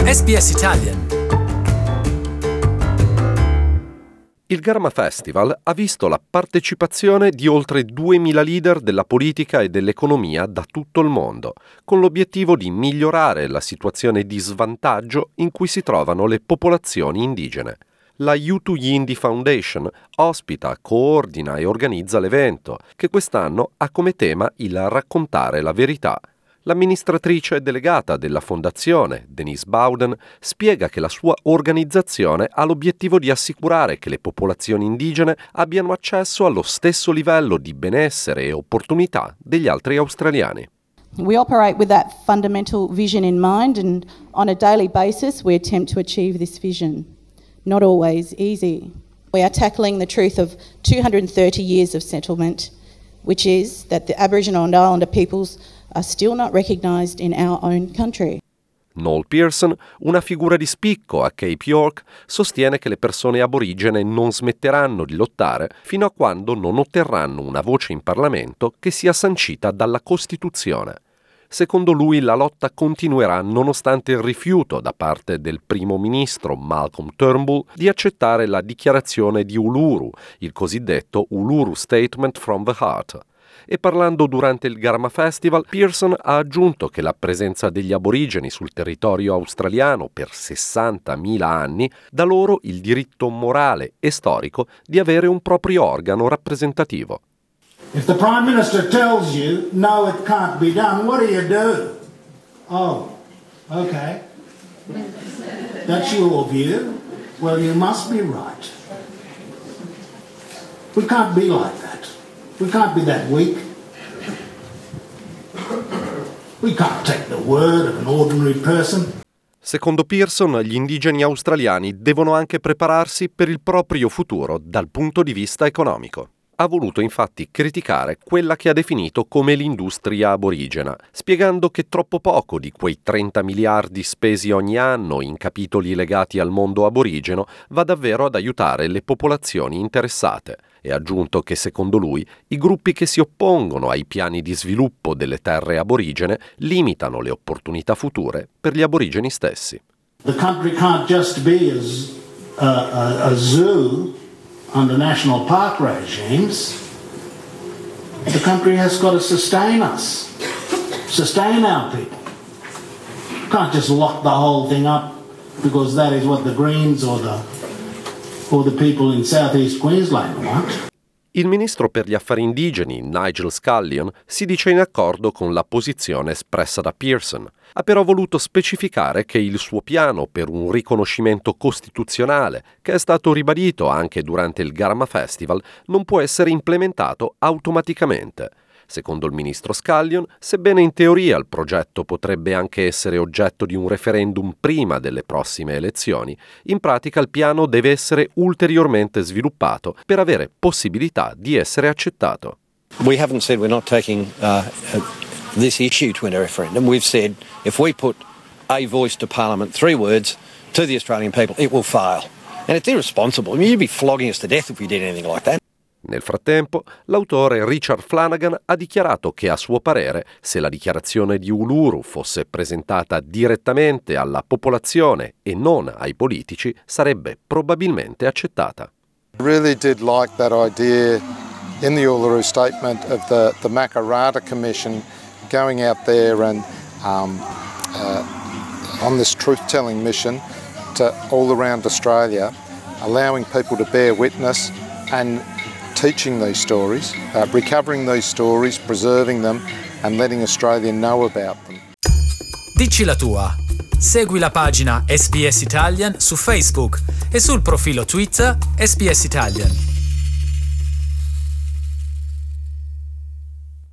SBS Italian. Il Garma Festival ha visto la partecipazione di oltre 2000 leader della politica e dell'economia da tutto il mondo, con l'obiettivo di migliorare la situazione di svantaggio in cui si trovano le popolazioni indigene. La Yutu Yindi Foundation ospita, coordina e organizza l'evento, che quest'anno ha come tema il raccontare la verità. L'amministratrice delegata della fondazione, Denise Bowden, spiega che la sua organizzazione ha l'obiettivo di assicurare che le popolazioni indigene abbiano accesso allo stesso livello di benessere e opportunità degli altri australiani. We operate with that fundamental vision in mind, and on a daily basis we attempt to achieve this vision. Not always easy. We are tackling the truth of 230 years of settlement, which is that the Aboriginal and Islander peoples are still not recognised in our own country. Noel Pearson, una figura di spicco a Cape York, sostiene che le persone aborigene non smetteranno di lottare fino a quando non otterranno una voce in Parlamento che sia sancita dalla Costituzione. Secondo lui la lotta continuerà nonostante il rifiuto da parte del primo ministro Malcolm Turnbull di accettare la dichiarazione di Uluru, il cosiddetto Uluru Statement from the Heart. E parlando durante il Garma Festival, Pearson ha aggiunto che la presenza degli aborigeni sul territorio australiano per 60.000 anni dà loro il diritto morale e storico di avere un proprio organo rappresentativo. If the Prime Minister tells you, no, it can't be done, what do? Oh, okay. That's your view. Well, you must be right. We can't be like that. We can't be that weak. We can't take the word of an ordinary person. Secondo Pearson, gli indigeni australiani devono anche prepararsi per il proprio futuro dal punto di vista economico. Ha voluto infatti criticare quella che ha definito come l'industria aborigena, spiegando che troppo poco di quei 30 miliardi spesi ogni anno in capitoli legati al mondo aborigeno va davvero ad aiutare le popolazioni interessate, e ha aggiunto che secondo lui i gruppi che si oppongono ai piani di sviluppo delle terre aborigene limitano le opportunità future per gli aborigeni stessi. The country can't just be a zoo under national park regimes. The country has got to sustain us, sustain our people. You can't just lock the whole thing up because that is what the Greens or the people in Southeast Queensland want. Il ministro per gli affari indigeni, Nigel Scullion, si dice in accordo con la posizione espressa da Pearson. Ha però voluto specificare che il suo piano per un riconoscimento costituzionale, che è stato ribadito anche durante il Garma Festival, non può essere implementato automaticamente. Secondo il ministro Scullion, sebbene in teoria il progetto potrebbe anche essere oggetto di un referendum prima delle prossime elezioni, in pratica il piano deve essere ulteriormente sviluppato per avere possibilità di essere accettato. We haven't said we're not taking this issue to a referendum. We've said if we put a voice to Parliament, 3 words, to the Australian people, it will fail. And it's irresponsible. I mean, you'd be flogging us to death if we did anything like that. Nel frattempo, l'autore Richard Flanagan ha dichiarato che a suo parere, se la dichiarazione di Uluru fosse presentata direttamente alla popolazione e non ai politici, sarebbe probabilmente accettata. I really did like that idea in the Uluru Statement of the Makarrata Commission going out there and on this truth-telling mission to all around Australia, allowing people to bear witness and teaching these stories, recovering these stories, preserving them and letting Australia know about them. Dici la tua. Segui la pagina SBS Italian su Facebook e sul profilo Twitter SBS Italian.